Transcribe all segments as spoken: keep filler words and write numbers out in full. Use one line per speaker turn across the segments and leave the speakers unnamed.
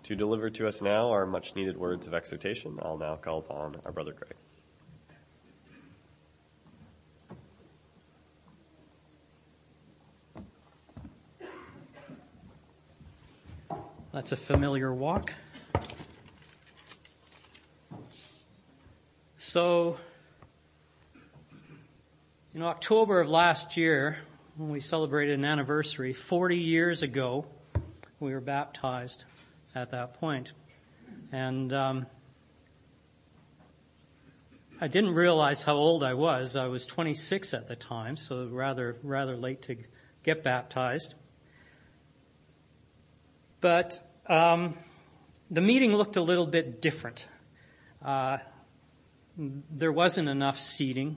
To deliver to us now our much needed words of exhortation, I'll now call upon our brother Greg.
That's a familiar walk. So, in October of last year, when we celebrated an anniversary, forty years ago, we were baptized at that point. And um, I didn't realize how old I was. I was twenty-six at the time, so rather rather late to get baptized. But um, the meeting looked a little bit different. Uh, there wasn't enough seating.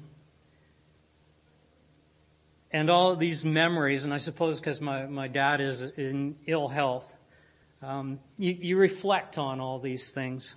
And all of these memories, and I suppose because my, my dad is in ill health, um, you, you reflect on all these things.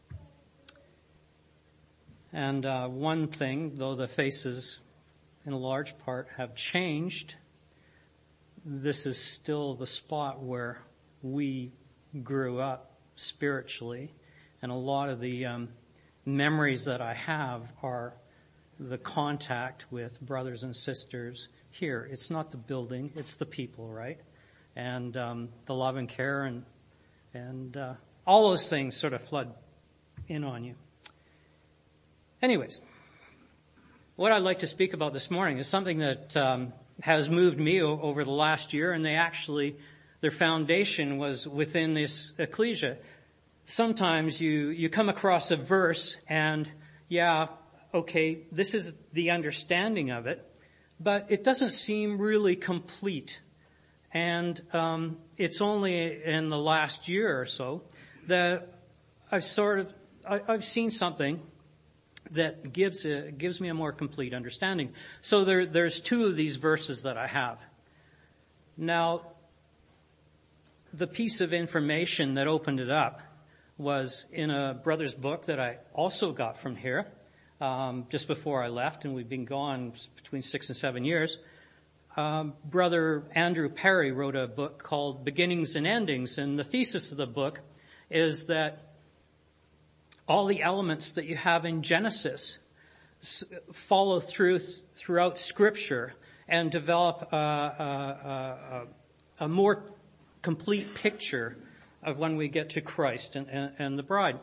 And uh, one thing, though the faces in a large part have changed, this is still the spot where we grew up spiritually, and a lot of the um, memories that I have are the contact with brothers and sisters here. It's not the building, it's the people, right? And um, the love and care and and uh, all those things sort of flood in on you. Anyways, what I'd like to speak about this morning is something that um, has moved me o- over the last year, and they actually their foundation was within this ecclesia. Sometimes you, you come across a verse and, yeah, okay, this is the understanding of it, but it doesn't seem really complete. And um, it's only in the last year or so that I've sort of, I, I've seen something that gives a, gives me a more complete understanding. So there, there's two of these verses that I have. Now, the piece of information that opened it up was in a brother's book that I also got from here um, just before I left, and we've been gone between six and seven years. Um, Brother Andrew Perry wrote a book called Beginnings and Endings, and the thesis of the book is that all the elements that you have in Genesis s- follow through th- throughout Scripture and develop a, a, a, a more complete picture of when we get to Christ and, and, and the bride.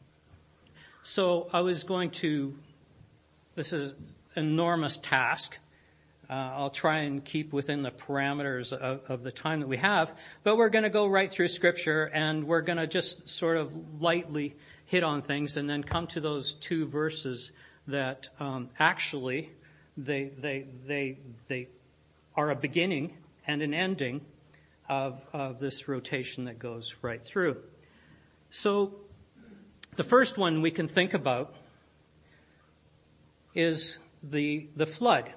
So I was going to, this is an enormous task. Uh, I'll try and keep within the parameters of, of the time that we have, but we're going to go right through Scripture, and we're going to just sort of lightly hit on things and then come to those two verses that um, actually they they they they are a beginning and an ending Of, of this rotation that goes right through. So the first one we can think about is the the flood.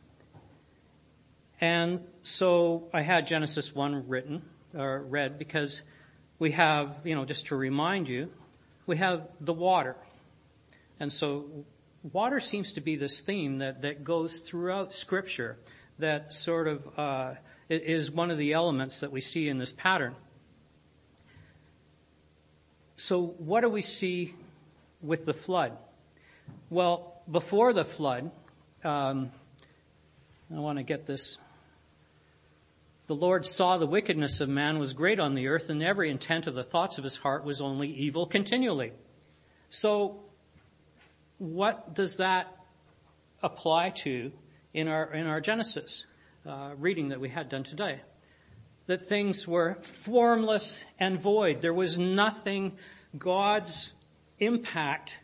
And so I had Genesis one written or read because we have, you know, just to remind you, we have the water. And so water seems to be this theme that, that goes throughout Scripture that sort of uh It is one of the elements that we see in this pattern. So what do we see with the flood? Well, before the flood, um, I want to get this. The Lord saw the wickedness of man was great on the earth, and every intent of the thoughts of his heart was only evil continually. So what does that apply to in our in our Genesis? Uh, reading that we had done today, that things were formless and void. There was nothing. God's impact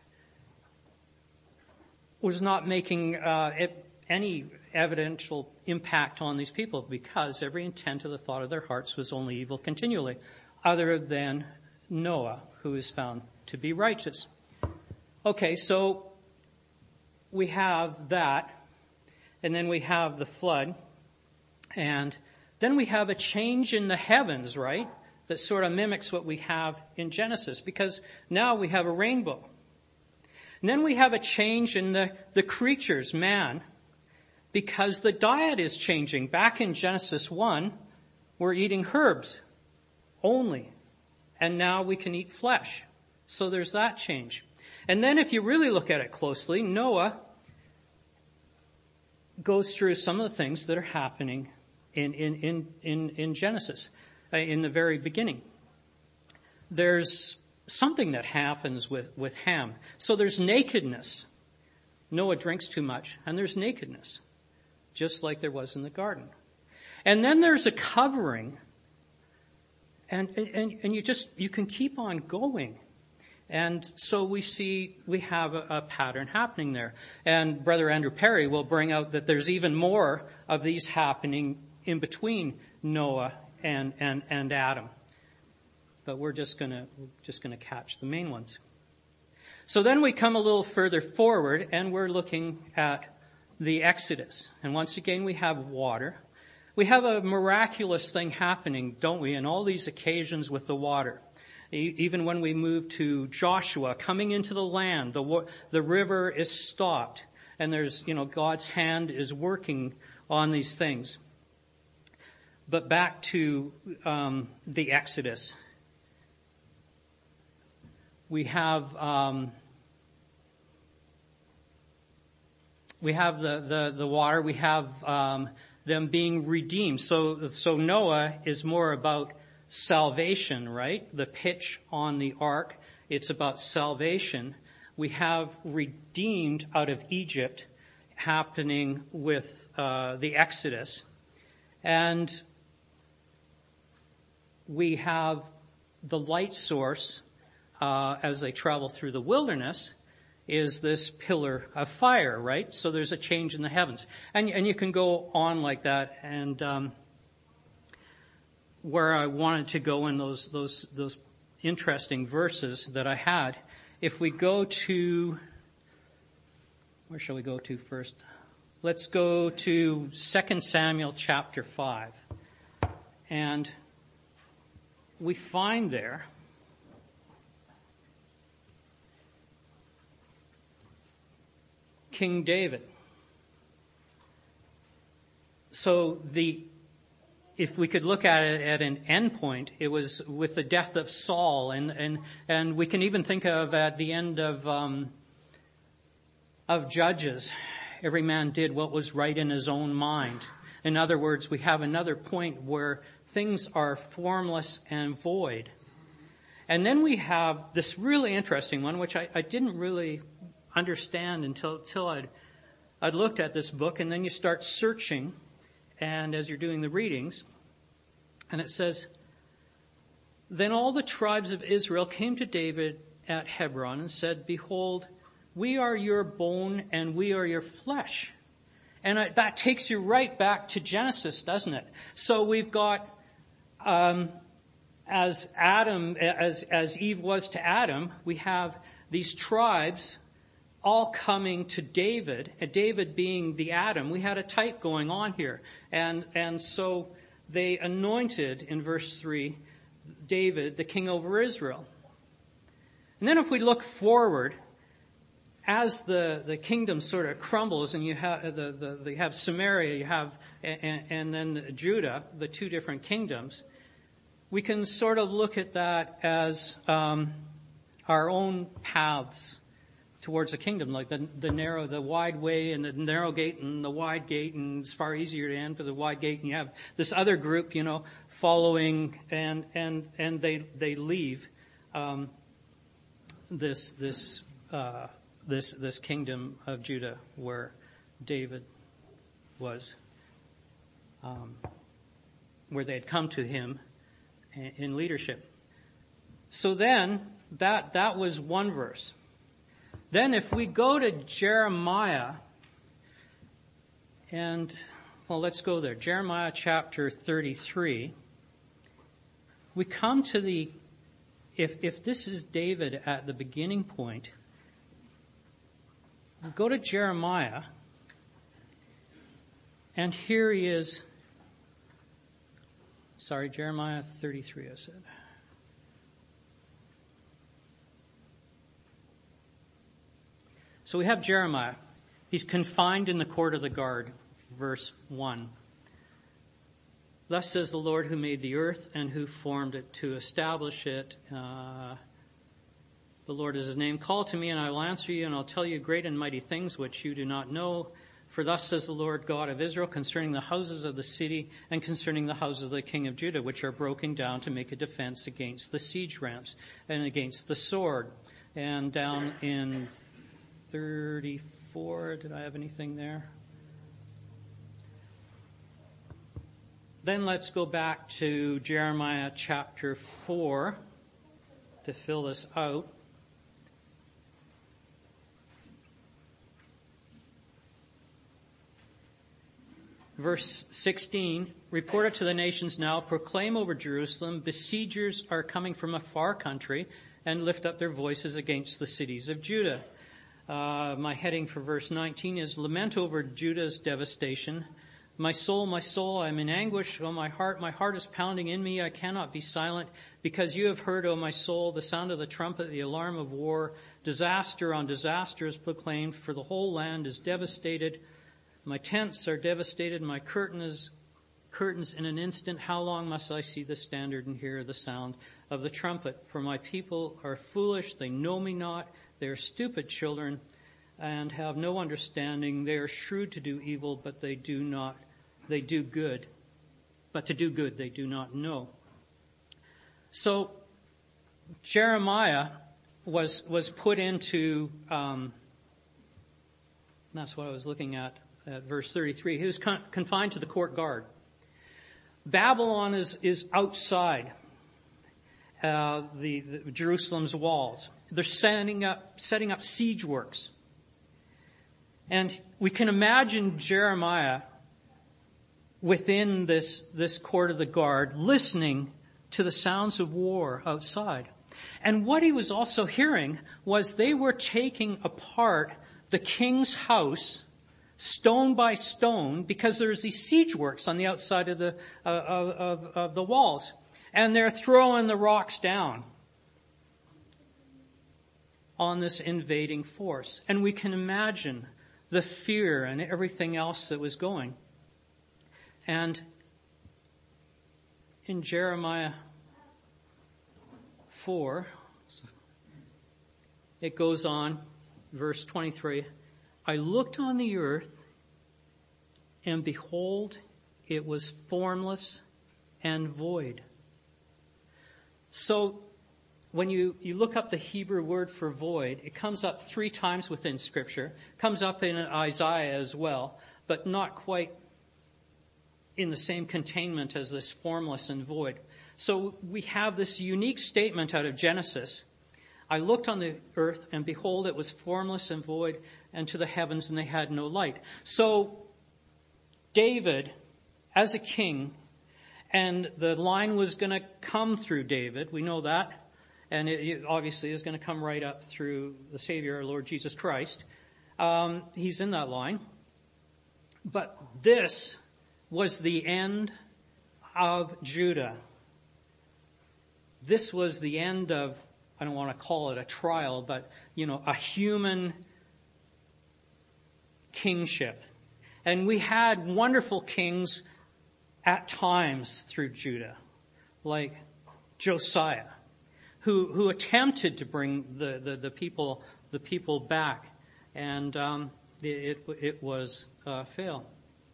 was not making uh, it, any evidential impact on these people, because every intent of the thought of their hearts was only evil continually, other than Noah, who is found to be righteous. Okay, so we have that, and then we have the flood. And then we have a change in the heavens, right? That sort of mimics what we have in Genesis, because now we have a rainbow. And then we have a change in the, the creatures, man, because the diet is changing. Back in Genesis one, we're eating herbs only. and now we can eat flesh. So there's that change. And then if you really look at it closely, Noah goes through some of the things that are happening in, in, in, in, in Genesis, uh, in the very beginning. There's something that happens with, with Ham. So there's nakedness. Noah drinks too much, and there's nakedness, just like there was in the garden. And then there's a covering, and, and, and you just, you can keep on going. And so we see, we have a, a pattern happening there. And Brother Andrew Perry will bring out that there's even more of these happening in between Noah and, and, and Adam. But we're just gonna, just gonna catch the main ones. So then we come a little further forward and we're looking at the Exodus. And once again we have water. We have a miraculous thing happening, don't we, in all these occasions with the water. Even when we move to Joshua, coming into the land, the, the river is stopped. And there's, you know, God's hand is working on these things. But back to um, the Exodus. We have um, we have the, the, the water. We have um, them being redeemed. So so Noah is more about salvation, right? The pitch on the ark, it's about salvation. We have redeemed out of Egypt happening with uh, the Exodus. And we have the light source uh, as they travel through the wilderness is this pillar of fire, right? So there's a change in the heavens. And, and you can go on like that. And um, where I wanted to go in those those those interesting verses that I had, if we go to, where shall we go to first? Let's go to Second Samuel chapter five. And we find there King David. So the If we could look at it at an end point, it was with the death of Saul, and and and we can even think of at the end of um, of Judges, every man did what was right in his own mind. In other words, we have another point where things are formless and void. And then we have this really interesting one, which I, I didn't really understand until until I'd I'd looked at this book, and then you start searching. And as you're doing the readings, and it says, then all the tribes of Israel came to David at Hebron and said, behold, we are your bone and we are your flesh. And I, that takes you right back to Genesis, doesn't it? So we've got, um, as Adam, as, as Eve was to Adam, we have these tribes all coming to David, and David being the Adam. We had a type going on here. And, and so they anointed, in verse three, David, the king over Israel. And then if we look forward, as the, the kingdom sort of crumbles, and you have, the, the, the, you have Samaria, you have, and, and then Judah, the two different kingdoms, we can sort of look at that as, um, our own paths towards the kingdom, like the, the narrow, the wide way and the narrow gate and the wide gate, and it's far easier to enter the wide gate. And you have this other group, you know, following, and and and they they leave um, this this uh, this this kingdom of Judah where David was, um, where they had come to him in, in leadership. So then that that was one verse. Then if we go to Jeremiah, and, well, let's go there. Jeremiah chapter thirty-three. We come to the, if, if this is David at the beginning point, we go to Jeremiah, and here he is, sorry, Jeremiah thirty-three, I said. So we have Jeremiah. He's confined in the court of the guard, verse one. Thus says the Lord who made the earth and who formed it to establish it. Uh, the Lord is his name. Call to me and I will answer you and I'll tell you great and mighty things which you do not know. For thus says the Lord God of Israel concerning the houses of the city and concerning the houses of the king of Judah, which are broken down to make a defense against the siege ramps and against the sword. And down in thirty-four, did I have anything there? Then let's go back to Jeremiah chapter four to fill this out. Verse sixteen, report it to the nations now, proclaim over Jerusalem, besiegers are coming from a far country, and lift up their voices against the cities of Judah. Uh, my heading for verse nineteen is lament over Judah's devastation. My soul, my soul, I am in anguish. Oh, my heart, my heart is pounding in me. I cannot be silent because you have heard, O my soul, the sound of the trumpet, the alarm of war. Disaster on disaster is proclaimed, for the whole land is devastated. My tents are devastated. My curtain is, curtains in an instant. How long must I see the standard and hear the sound of the trumpet? For my people are foolish. They know me not. They are stupid children and have no understanding. They are shrewd to do evil, but they do not, they do good. But to do good, they do not know. So Jeremiah was, was put into, um, that's what I was looking at, at verse thirty-three. He was con- confined to the court guard. Babylon is, is outside, uh, the, the Jerusalem's walls. They're setting up, setting up siege works. And we can imagine Jeremiah within this, this court of the guard listening to the sounds of war outside. And what he was also hearing was they were taking apart the king's house stone by stone because there's these siege works on the outside of the, uh, of, of, of the walls. And they're throwing the rocks down on this invading force. And we can imagine the fear and everything else that was going. And in Jeremiah four, it goes on, verse twenty-three, I looked on the earth, and behold, it was formless and void. So, when you, you look up the Hebrew word for void, it comes up three times within Scripture. Comes up in Isaiah as well, but not quite in the same containment as this formless and void. So we have this unique statement out of Genesis. I looked on the earth, and behold, it was formless and void, and to the heavens, and they had no light. So David, as a king, and the line was going to come through David, we know that. And it obviously is going to come right up through the Savior, our Lord Jesus Christ. Um, he's in that line. But this was the end of Judah. This was the end of, I don't want to call it a trial, but, you know, a human kingship. And we had wonderful kings at times through Judah, like Josiah, who who attempted to bring the, the, the people the people back, and um, it, it it was a fail.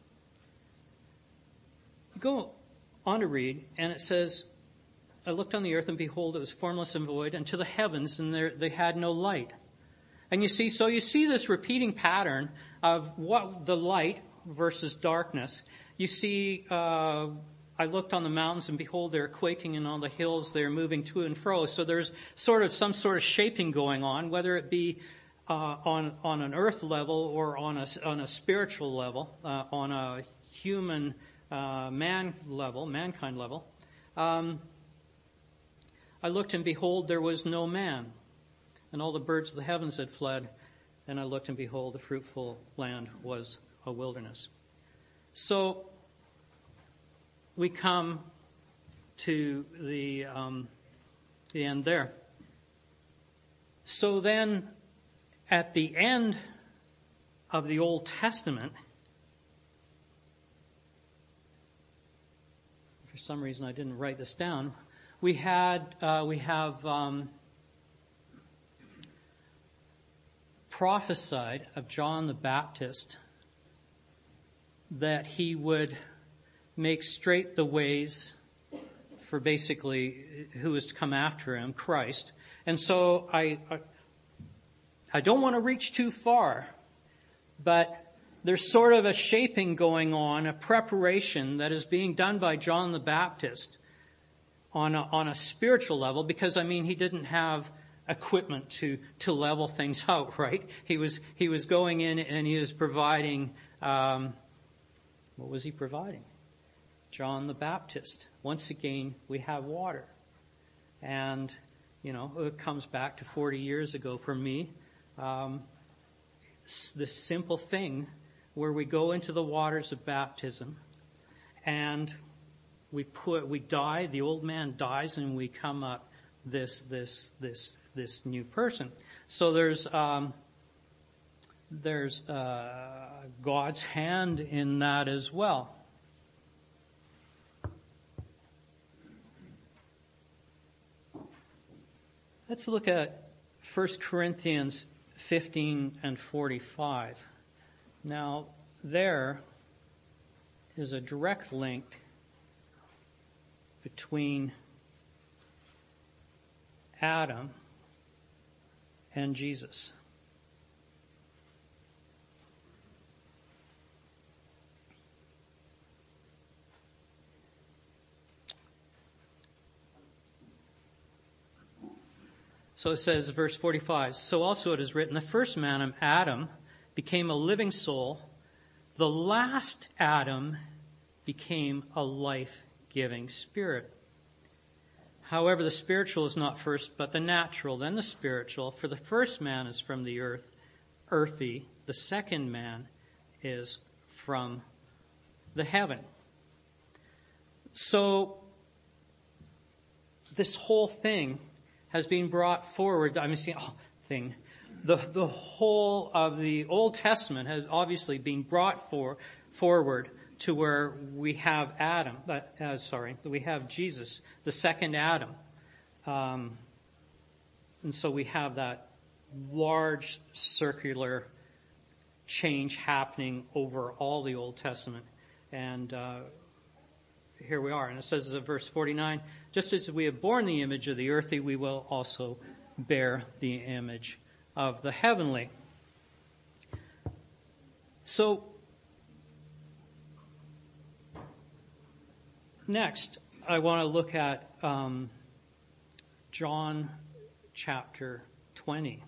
Go on to read, and it says, I looked on the earth, and behold, it was formless and void, and to the heavens, and there they had no light. And you see, so you see this repeating pattern of what the light versus darkness. You see, uh, I looked on the mountains, and behold, they're quaking, and on the hills they're moving to and fro. So there's sort of some sort of shaping going on, whether it be uh, on on an earth level or on a on a spiritual level, uh, on a human uh, man level, mankind level. Um, I looked, and behold, there was no man, and all the birds of the heavens had fled. And I looked, and behold, the fruitful land was a wilderness. So we come to the um, the end there. So then, at the end of the Old Testament, for some reason I didn't write this down. We had, uh, we have um, prophesied of John the Baptist that he would make straight the ways for basically who is to come after him, Christ. And so I, I, I don't want to reach too far, but there's sort of a shaping going on, a preparation that is being done by John the Baptist on a, on a spiritual level, because I mean, he didn't have equipment to, to level things out, right? He was, he was going in and he was providing, um, what was he providing? John the Baptist. Once again, we have water. And, you know, it comes back to forty years ago for me. Um, this simple thing where we go into the waters of baptism and we put, we die, the old man dies, and we come up this, this, this, this new person. So there's, um, there's, uh, God's hand in that as well. Let's look at First Corinthians fifteen and forty-five. Now, there is a direct link between Adam and Jesus. So it says, verse forty-five, so also it is written, the first man, Adam, became a living soul. The last Adam became a life-giving spirit. However, the spiritual is not first, but the natural, then the spiritual. For the first man is from the earth, earthy. The second man is from the heaven. So, this whole thing has been brought forward. I'm saying, oh, thing. The, the whole of the Old Testament has obviously been brought for, forward to where we have Adam, but, uh, sorry, we have Jesus, the second Adam. Um, and so we have that large circular change happening over all the Old Testament. And, uh, here we are. And it says in verse forty-nine, just as we have borne the image of the earthly, we will also bear the image of the heavenly. So, next, I want to look at um, John chapter twenty.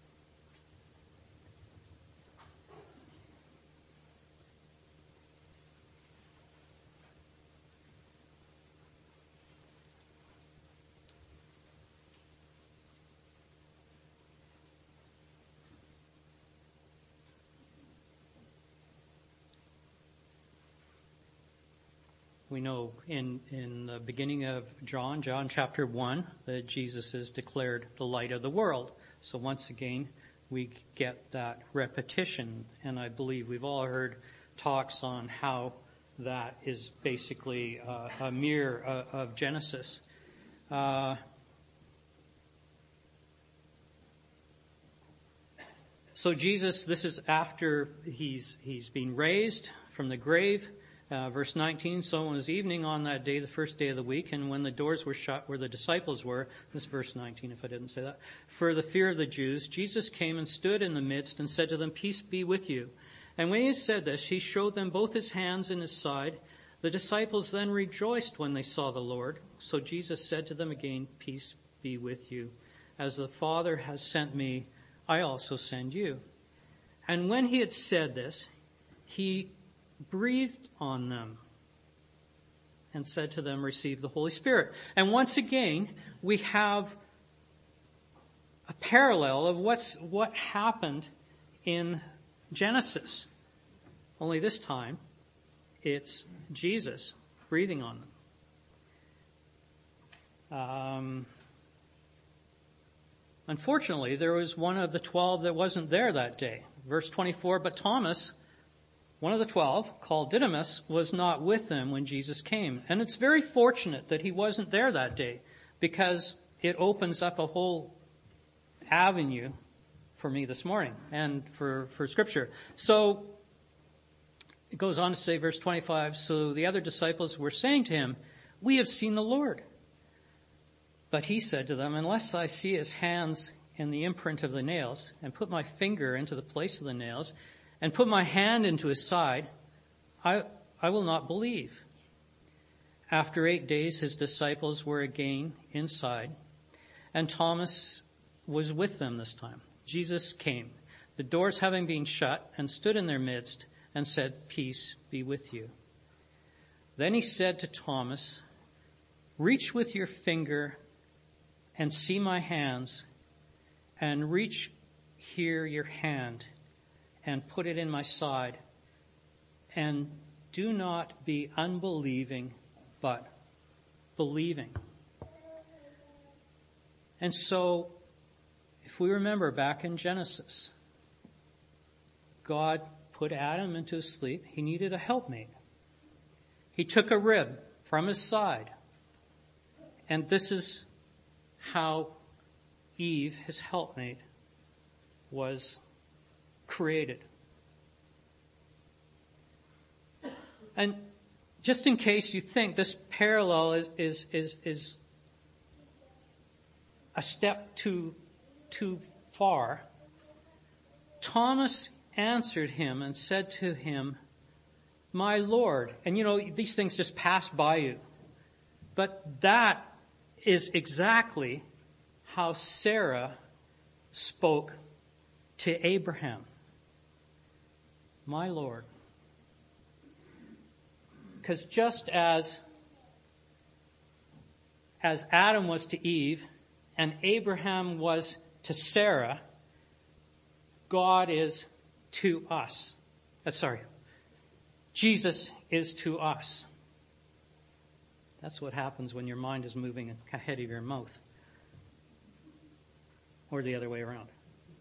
We know in, in the beginning of John, John chapter one, that Jesus is declared the light of the world. So once again, we get that repetition. And I believe we've all heard talks on how that is basically uh, a mirror uh, of Genesis. Uh, so Jesus, this is after he's, he's been raised from the grave. Uh, verse nineteen, so it was evening on that day, the first day of the week, and when the doors were shut where the disciples were, this is verse nineteen if I didn't say that, for the fear of the Jews, Jesus came and stood in the midst and said to them, peace be with you. And when he said this, he showed them both his hands and his side. The disciples then rejoiced when they saw the Lord. So Jesus said to them again, peace be with you. As the Father has sent me, I also send you. And when he had said this, he breathed on them and said to them, receive the Holy Spirit. And once again, we have a parallel of what's what happened in Genesis. Only this time, it's Jesus breathing on them. Um, unfortunately, there was one of the twelve that wasn't there that day. Verse twenty-four, but Thomas, one of the twelve, called Didymus, was not with them when Jesus came. And it's very fortunate that he wasn't there that day, because it opens up a whole avenue for me this morning and for, for Scripture. So it goes on to say, verse twenty-five, so the other disciples were saying to him, we have seen the Lord. But he said to them, unless I see his hands in the imprint of the nails, and put my finger into the place of the nails, and put my hand into his side, I, I will not believe. After eight days, his disciples were again inside, and Thomas was with them this time. Jesus came, the doors having been shut, and stood in their midst, and said, peace be with you. Then he said to Thomas, reach with your finger and see my hands, and reach here your hand and put it in my side, and do not be unbelieving, but believing. And so, if we remember back in Genesis, God put Adam into his sleep. He needed a helpmate. He took a rib from his side, and this is how Eve, his helpmate, was created. And just in case you think this parallel is is is, is a step too too far, Thomas answered him and said to him, my Lord. And you know, these things just pass by you. But that is exactly how Sarah spoke to Abraham. My Lord. Because just as, as Adam was to Eve and Abraham was to Sarah, God is to us. Uh, sorry. Jesus is to us. That's what happens when your mind is moving ahead of your mouth. Or the other way around.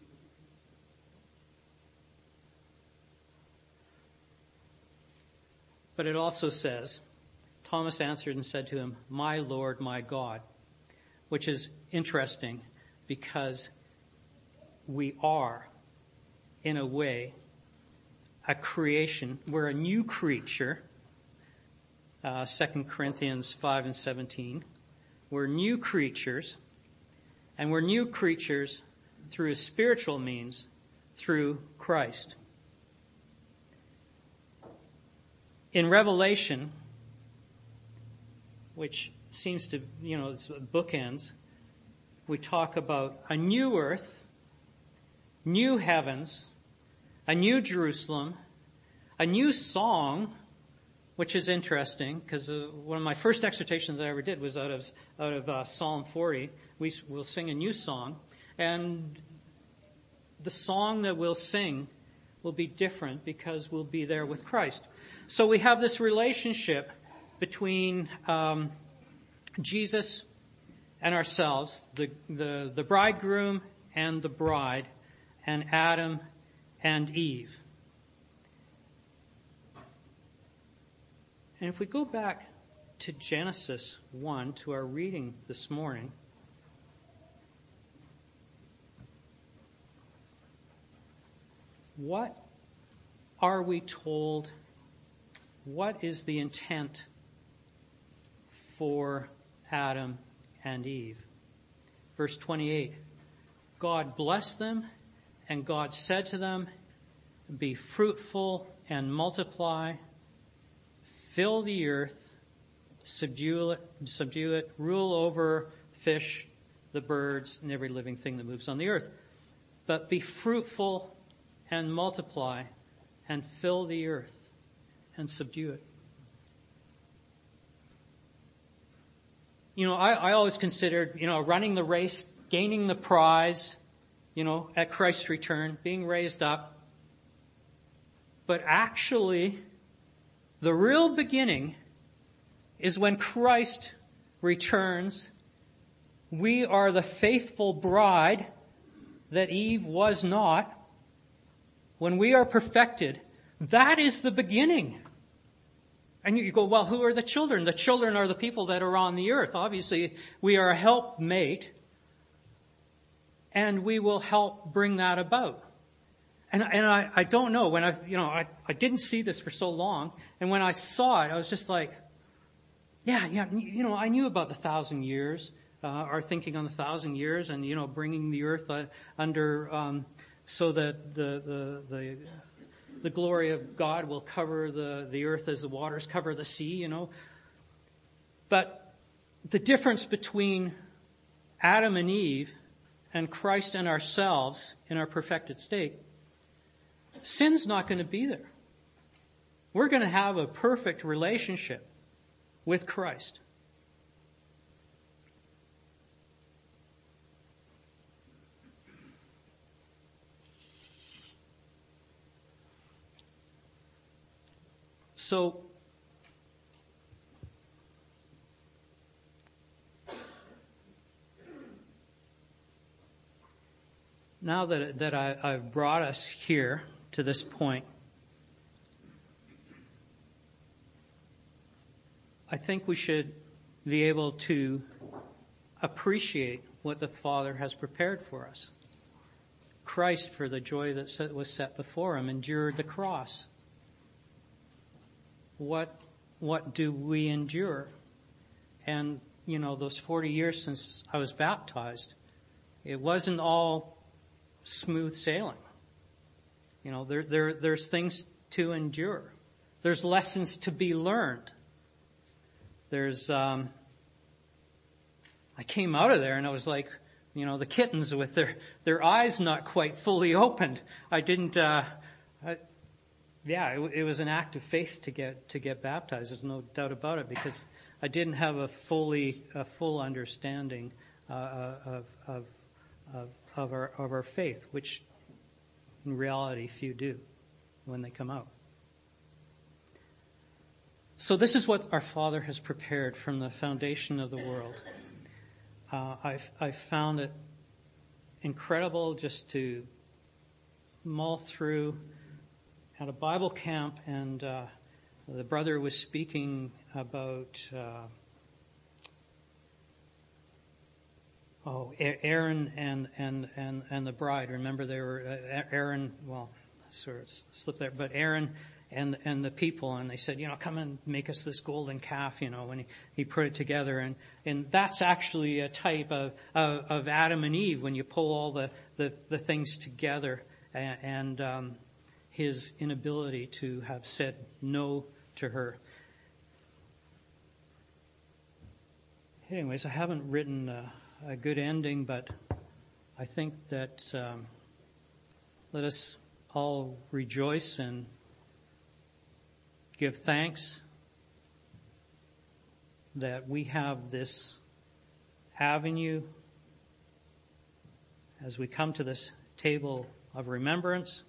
But it also says, Thomas answered and said to him, my Lord, my God, which is interesting because we are, in a way, a creation. We're a new creature. Uh, Second Corinthians five and seventeen. We're new creatures, and we're new creatures through a spiritual means, through Christ. In Revelation, which seems to, you know, it's bookends, we talk about a new earth, new heavens, a new Jerusalem, a new song, which is interesting because uh, one of my first exhortations I ever did was out of out of uh, Psalm forty. We will sing a new song, and the song that we'll sing will be different because we'll be there with Christ. So we have this relationship between um, Jesus and ourselves, the, the the bridegroom and the bride, and Adam and Eve. And if we go back to Genesis one, to our reading this morning, what are we told? What is the intent for Adam and Eve? Verse twenty-eight, God blessed them, and God said to them, be fruitful and multiply, fill the earth, subdue it, subdue it, rule over fish, the birds, and every living thing that moves on the earth. But be fruitful and multiply and fill the earth and subdue it. You know, I, I always considered, you know, running the race, gaining the prize, you know, at Christ's return, being raised up. But actually, the real beginning is when Christ returns. We are the faithful bride that Eve was not. When we are perfected, That is the beginning. And you go, well, who are the children? The children are the people that are on the earth. Obviously, we are a helpmate, and we will help bring that about. And, and I, I don't know, when I, you know, I, I didn't see this for so long, and when I saw it, I was just like, yeah, yeah, you know, I knew about the thousand years, uh, our thinking on the thousand years, and, you know, bringing the earth uh, under, um, so that the, the, the, the glory of God will cover the, the earth as the waters cover the sea, you know. But the difference between Adam and Eve and Christ and ourselves in our perfected state, sin's not going to be there. We're going to have a perfect relationship with Christ. So, now that, that I, I've brought us here to this point, I think we should be able to appreciate what the Father has prepared for us. Christ, for the joy that was set before him, endured the cross. What, what do we endure? And, you know, those forty years since I was baptized, it wasn't all smooth sailing. You know, there, there, there's things to endure. There's lessons to be learned. There's, um, I came out of there and I was like, you know, the kittens with their, their eyes not quite fully opened. I didn't, uh, I, yeah, it, it was an act of faith to get, to get baptized. There's no doubt about it, because I didn't have a fully, a full understanding, uh, of, of, of, of our, of our faith, which in reality few do when they come out. So this is what our Father has prepared from the foundation of the world. Uh, I've, I've found it incredible just to mull through at a Bible camp, and uh, the brother was speaking about uh, oh Aaron and and and and the bride. Remember, they were uh, Aaron. Well, sort of slipped there, but Aaron and and the people, and they said, you know, come and make us this golden calf, you know, when he, he put it together. And, and that's actually a type of, of, of Adam and Eve when you pull all the, the, the things together, and, and um, his inability to have said no to her. Anyways, I haven't written a, a good ending, but I think that um, let us all rejoice and give thanks that we have this avenue as we come to this table of remembrance.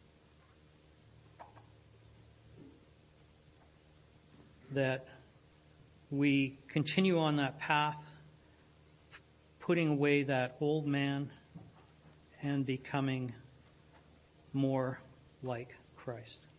That we continue on that path, putting away that old man and becoming more like Christ.